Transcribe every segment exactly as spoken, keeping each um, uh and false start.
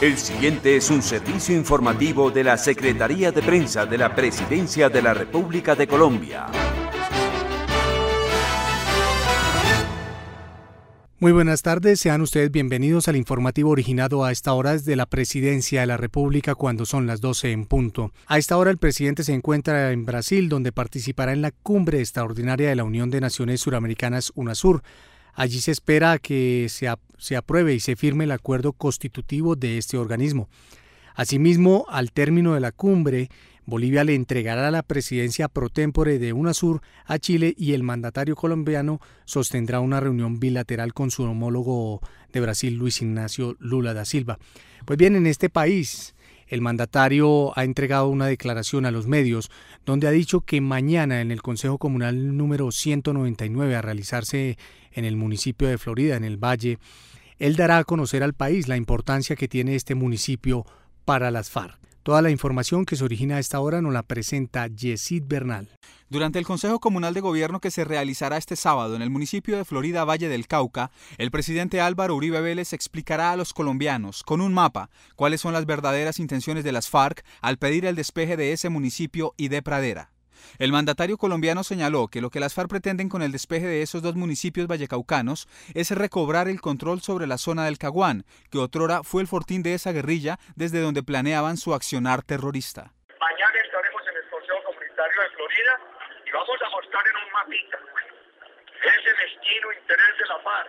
El siguiente es un servicio informativo de la Secretaría de Prensa de la Presidencia de la República de Colombia. Muy buenas tardes, sean ustedes bienvenidos al informativo originado a esta hora desde la Presidencia de la República cuando son las doce en punto. A esta hora el presidente se encuentra en Brasil, donde participará en la cumbre extraordinaria de la Unión de Naciones Suramericanas UNASUR. Allí se espera que se, ap- se apruebe y se firme el acuerdo constitutivo de este organismo. Asimismo, al término de la cumbre, Bolivia le entregará la presidencia pro tempore de UNASUR a Chile y el mandatario colombiano sostendrá una reunión bilateral con su homólogo de Brasil, Luis Ignacio Lula da Silva. Pues bien, en este país, el mandatario ha entregado una declaración a los medios donde ha dicho que mañana en el Consejo Comunal número ciento noventa y nueve a realizarse en el municipio de Florida, en el Valle, él dará a conocer al país la importancia que tiene este municipio para las FARC. Toda la información que se origina a esta hora nos la presenta Yesid Bernal. Durante el Consejo Comunal de Gobierno que se realizará este sábado en el municipio de Florida, Valle del Cauca, el presidente Álvaro Uribe Vélez explicará a los colombianos, con un mapa, cuáles son las verdaderas intenciones de las FARC al pedir el despeje de ese municipio y de Pradera. El mandatario colombiano señaló que lo que las FARC pretenden con el despeje de esos dos municipios vallecaucanos es recobrar el control sobre la zona del Caguán, que otrora fue el fortín de esa guerrilla desde donde planeaban su accionar terrorista. Mañana estaremos en el Consejo Comunitario de Florida y vamos a mostrar en un mapita ese mezquino interés de la FARC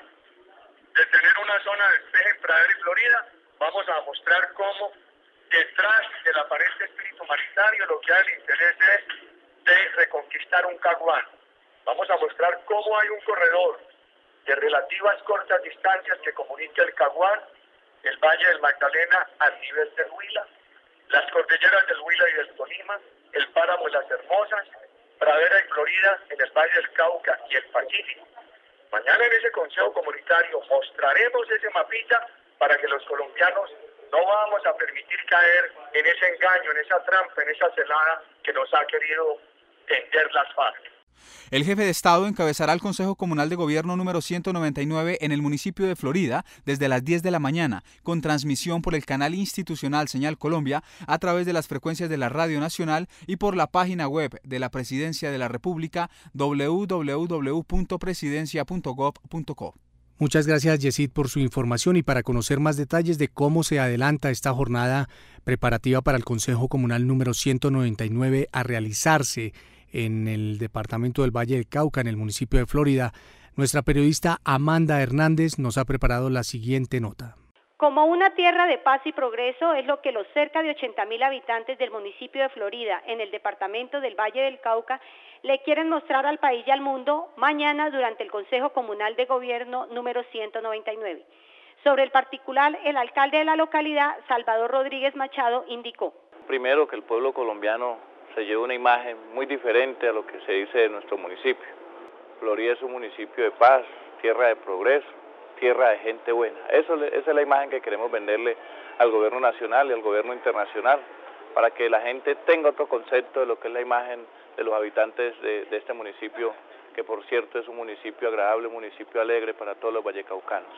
de tener una zona de despeje en Pradera y Florida. Vamos a mostrar cómo detrás del aparente espíritu humanitario lo que hay el interés es de reconquistar un Caguán. Vamos a mostrar cómo hay un corredor de relativas cortas distancias que comunica el Caguán, el Valle del Magdalena al nivel del Huila, las cordilleras del Huila y del Tolima, el páramo de las Hermosas, Pradera y Florida en el Valle del Cauca y el Pacífico. Mañana en ese Consejo Comunitario mostraremos ese mapita para que los colombianos no vamos a permitir caer en ese engaño, en esa trampa, en esa celada que nos ha querido tender las FARC. El jefe de Estado encabezará el Consejo Comunal de Gobierno número ciento noventa y nueve en el municipio de Florida desde las diez de la mañana, con transmisión por el canal institucional Señal Colombia a través de las frecuencias de la Radio Nacional y por la página web de la Presidencia de la República doble u doble u doble u punto presidencia punto gob punto co. Muchas gracias, Yesid, por su información y para conocer más detalles de cómo se adelanta esta jornada preparativa para el Consejo Comunal número ciento noventa y nueve a realizarse en el departamento del Valle del Cauca, en el municipio de Florida, nuestra periodista Amanda Hernández nos ha preparado la siguiente nota. Como una tierra de paz y progreso es lo que los cerca de ochenta mil habitantes del municipio de Florida, en el departamento del Valle del Cauca, le quieren mostrar al país y al mundo mañana durante el Consejo Comunal de Gobierno número ciento noventa y nueve. Sobre el particular, el alcalde de la localidad, Salvador Rodríguez Machado, indicó. Primero, que el pueblo colombiano se lleve una imagen muy diferente a lo que se dice de nuestro municipio. Florida es un municipio de paz, tierra de progreso, tierra de gente buena. Eso, esa es la imagen que queremos venderle al gobierno nacional y al gobierno internacional, para que la gente tenga otro concepto de lo que es la imagen de los habitantes de, de este municipio, que por cierto es un municipio agradable, un municipio alegre para todos los vallecaucanos.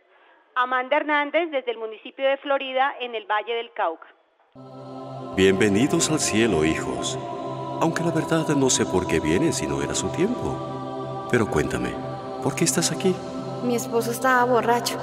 Amanda Hernández, desde el municipio de Florida, en el Valle del Cauca. Bienvenidos al cielo, hijos. Aunque la verdad no sé por qué viene si no era su tiempo. Pero cuéntame, ¿por qué estás aquí? Mi esposo estaba borracho.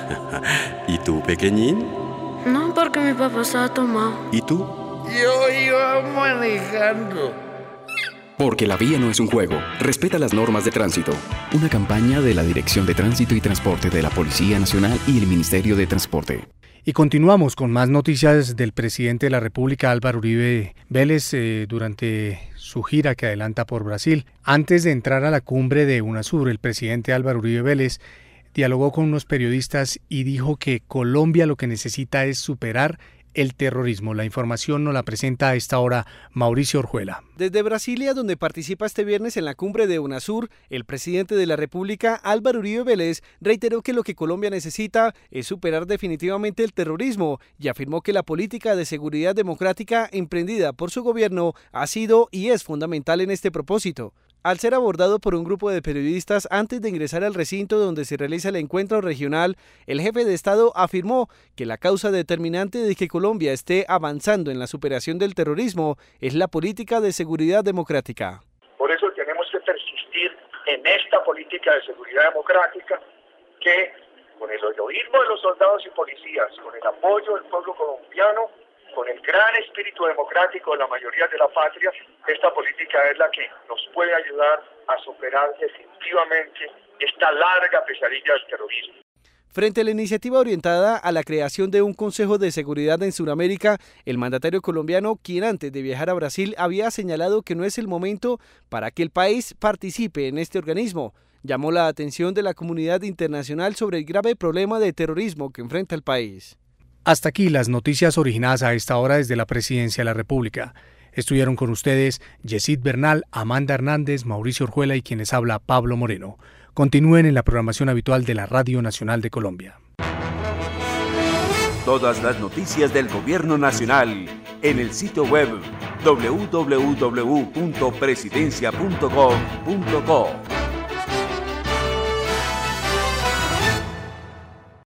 ¿Y tú, pequeñín? No, porque mi papá estaba tomado. ¿Y tú? Yo iba manejando. Porque la vía no es un juego. Respeta las normas de tránsito. Una campaña de la Dirección de Tránsito y Transporte de la Policía Nacional y el Ministerio de Transporte. Y continuamos con más noticias del presidente de la República, Álvaro Uribe Vélez, eh, durante su gira que adelanta por Brasil. Antes de entrar a la cumbre de UNASUR, el presidente Álvaro Uribe Vélez dialogó con unos periodistas y dijo que Colombia lo que necesita es superar el terrorismo. La información nos la presenta a esta hora Mauricio Orjuela. Desde Brasilia, donde participa este viernes en la cumbre de UNASUR, el presidente de la República, Álvaro Uribe Vélez, reiteró que lo que Colombia necesita es superar definitivamente el terrorismo y afirmó que la política de seguridad democrática emprendida por su gobierno ha sido y es fundamental en este propósito. Al ser abordado por un grupo de periodistas antes de ingresar al recinto donde se realiza el encuentro regional, el jefe de Estado afirmó que la causa determinante de que Colombia esté avanzando en la superación del terrorismo es la política de seguridad democrática. Por eso tenemos que persistir en esta política de seguridad democrática que, con el heroísmo de los soldados y policías, con el apoyo del pueblo colombiano, con el gran espíritu democrático de la mayoría de la patria, esta política es la que nos puede ayudar a superar definitivamente esta larga pesadilla del terrorismo. Frente a la iniciativa orientada a la creación de un Consejo de Seguridad en Sudamérica, el mandatario colombiano, quien antes de viajar a Brasil había señalado que no es el momento para que el país participe en este organismo, llamó la atención de la comunidad internacional sobre el grave problema de terrorismo que enfrenta el país. Hasta aquí las noticias originadas a esta hora desde la Presidencia de la República. Estuvieron con ustedes Yesid Bernal, Amanda Hernández, Mauricio Orjuela y quien les habla Pablo Moreno. Continúen en la programación habitual de la Radio Nacional de Colombia. Todas las noticias del Gobierno Nacional en el sitio web doble u doble u doble u punto presidencia punto gov punto co.